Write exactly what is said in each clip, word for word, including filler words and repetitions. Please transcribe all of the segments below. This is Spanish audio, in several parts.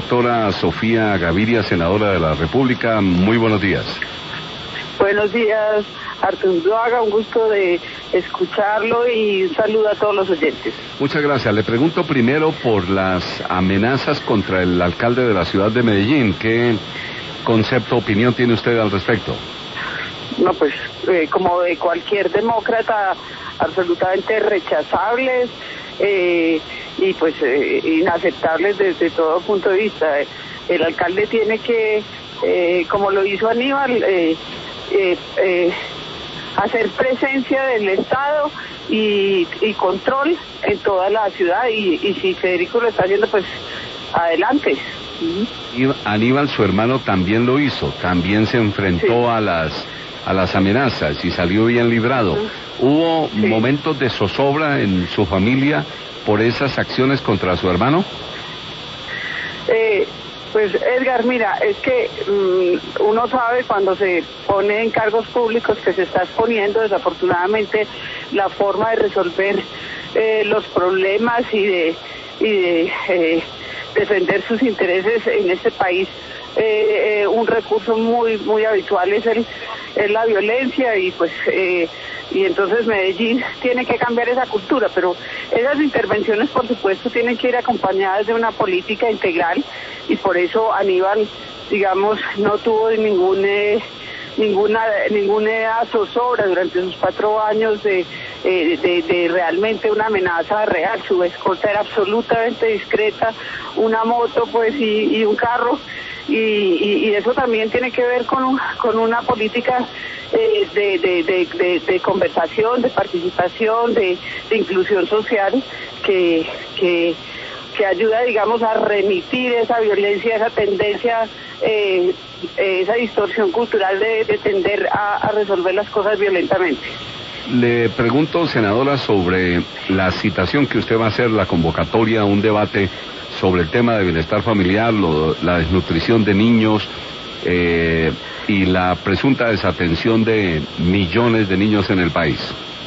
Doctora Sofía Gaviria, senadora de la República, muy buenos días. Buenos días, Arturo Zuluaga, un gusto de escucharlo y un saludo a todos los oyentes. Muchas gracias. Le pregunto primero por las amenazas contra el alcalde de la ciudad de Medellín. ¿Qué concepto, opinión tiene usted al respecto? No, pues eh, como de cualquier demócrata, absolutamente rechazables eh, y pues eh, inaceptables desde todo punto de vista. El alcalde tiene que, eh, como lo hizo Aníbal, eh, eh, eh, hacer presencia del Estado y, y control en toda la ciudad, y, y si Federico lo está haciendo, pues adelante. Uh-huh. Aníbal, su hermano, también lo hizo, también se enfrentó sí. a las a las amenazas y salió bien librado. Uh-huh. ¿Hubo sí. momentos de zozobra en su familia por esas acciones contra su hermano? Eh, pues Edgar, mira, es que um, uno sabe cuando se pone en cargos públicos que se está exponiendo desafortunadamente la forma de resolver eh, los problemas y de, y de eh, defender sus intereses en este país. Eh, eh, un recurso muy muy habitual es el es la violencia, y pues eh, y entonces Medellín tiene que cambiar esa cultura, pero esas intervenciones por supuesto tienen que ir acompañadas de una política integral, y por eso Aníbal, digamos, no tuvo ningún eh, ninguna ninguna zozobra durante sus cuatro años de, eh, de de realmente una amenaza real. Su escolta era absolutamente discreta, una moto pues y, y un carro. Y, y, y eso también tiene que ver con, un, con una política eh, de, de, de, de, de conversación, de participación, de, de inclusión social que, que, que ayuda, digamos, a remitir esa violencia, esa tendencia, eh, esa distorsión cultural de, de tender a, a resolver las cosas violentamente. Le pregunto, senadora, sobre la citación que usted va a hacer, la convocatoria a un debate sobre el tema de bienestar familiar, lo, la desnutrición de niños eh, y la presunta desatención de millones de niños en el país.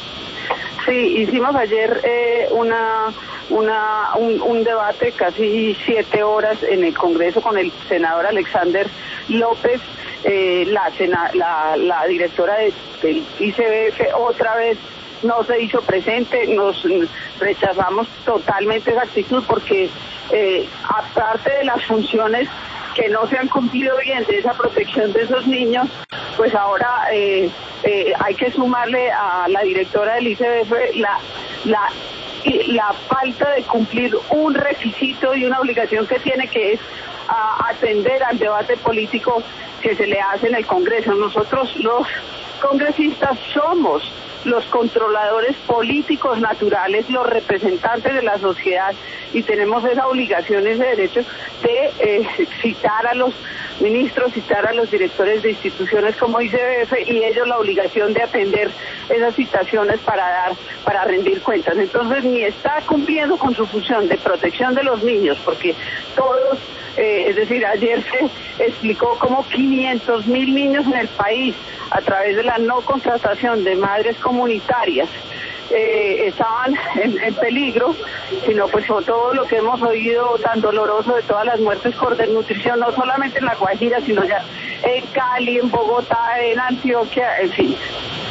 Sí, hicimos ayer eh, una, una un, un debate casi siete horas en el Congreso con el senador Alexander López, eh, la, sena, la, la directora de, del I C B F otra vez no se hizo presente. Nos rechazamos totalmente esa actitud porque eh, aparte de las funciones que no se han cumplido bien de esa protección de esos niños, pues ahora eh, eh, hay que sumarle a la directora del I C B F la, la, la falta de cumplir un requisito y una obligación que tiene, que es a, atender al debate político que se le hace en el Congreso. Nosotros los congresistas somos los controladores políticos naturales, los representantes de la sociedad, y tenemos esa obligación, ese derecho de eh, citar a los ministros, citar a los directores de instituciones como I C B F, y ellos la obligación de atender esas citaciones para dar, para rendir cuentas. Entonces ni está cumpliendo con su función de protección de los niños, porque todos, eh, es decir, ayer se explicó cómo quinientos mil niños en el país, a través de la no contratación de madres comunitarias, eh, estaban en, en peligro, sino pues con todo lo que hemos oído tan doloroso de todas las muertes por desnutrición, no solamente en La Guajira, sino ya en Cali, en Bogotá, en Antioquia, en fin.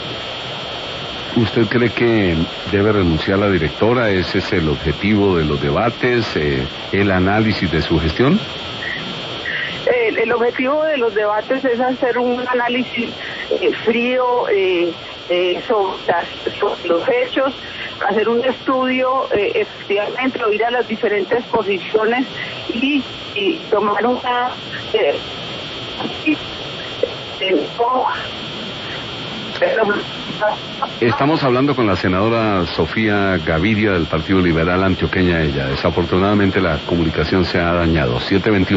¿Usted cree que debe renunciar la directora? ¿Ese es el objetivo de los debates, eh, el análisis de su gestión? El, el objetivo de los debates es hacer un análisis eh, frío eh, eh, sobre, las, sobre los hechos, hacer un estudio, eh, efectivamente oír a las diferentes posiciones y, y tomar una... Eh, eh, Estamos hablando con la senadora Sofía Gaviria del Partido Liberal Antioqueña. Ella, desafortunadamente la comunicación se ha dañado. siete veintiuno